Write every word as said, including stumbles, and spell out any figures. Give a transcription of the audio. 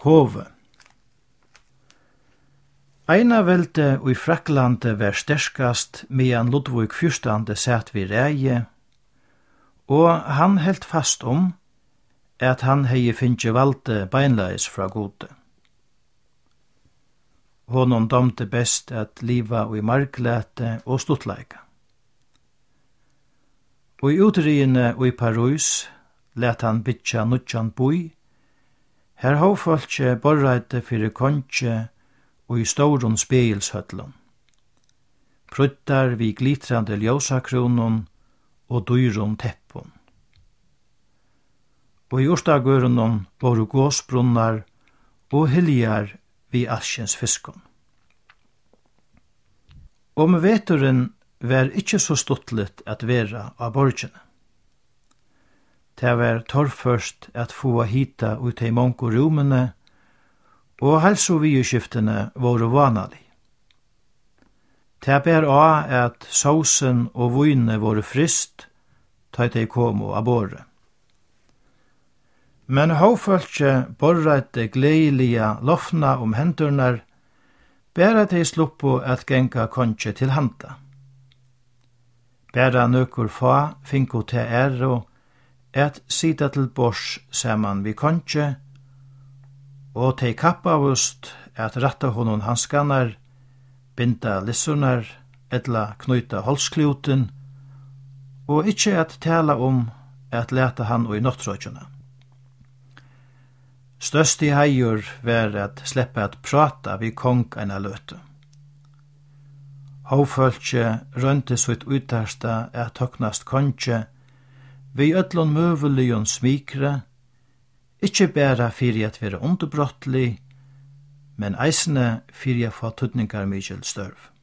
Hove. Eina veldi og i Fraklande var sterskast medan Ludvig fyrstande sat vid ræje, og han helt fast om at han hei finnje valde beinleis fra gode. Honom domte best at liva og i marklete og stuttleika. Og i utriene og i Paris let han bytja nutjan boi, her hovfolkje borreite fyrir konje og i storun speilshøtlun. Pruttar vi glitrande ljósakronon og dyrun teppun. Og i urstagørunon voru gåsbrunnar og hiljar vi askjens fiskon. Om veturen var ikkje så stuttligt at vera av borgjene. Det var torrførst at få hita ut i monko rumene, og halsoviuskiftene voru vanalig. Det ber av at sausen og vøyne voru frist, ta de komo av båre. Men hovfølge borreite gleilige lofna om hendurnar, bæra de sluppo at genga konje til handa. Bæra nøkur fa finko til æro at sida til bors saman vi konje, og tei kappavust at ratta honon hanskanar, binda lissunar, edla knyta holskluten, og ikkje at tala om at leta han og i nottrøtjuna. Størst i heier var at sleppa at prata vi kong eina løte. Hovfølge rønte sitt uttersta at toknast konje, vi ødlon møvelion smikre, ikkje bæra fyrir at vera underbrottlig, men eisne fyrir at få tøtningar mykjel størv.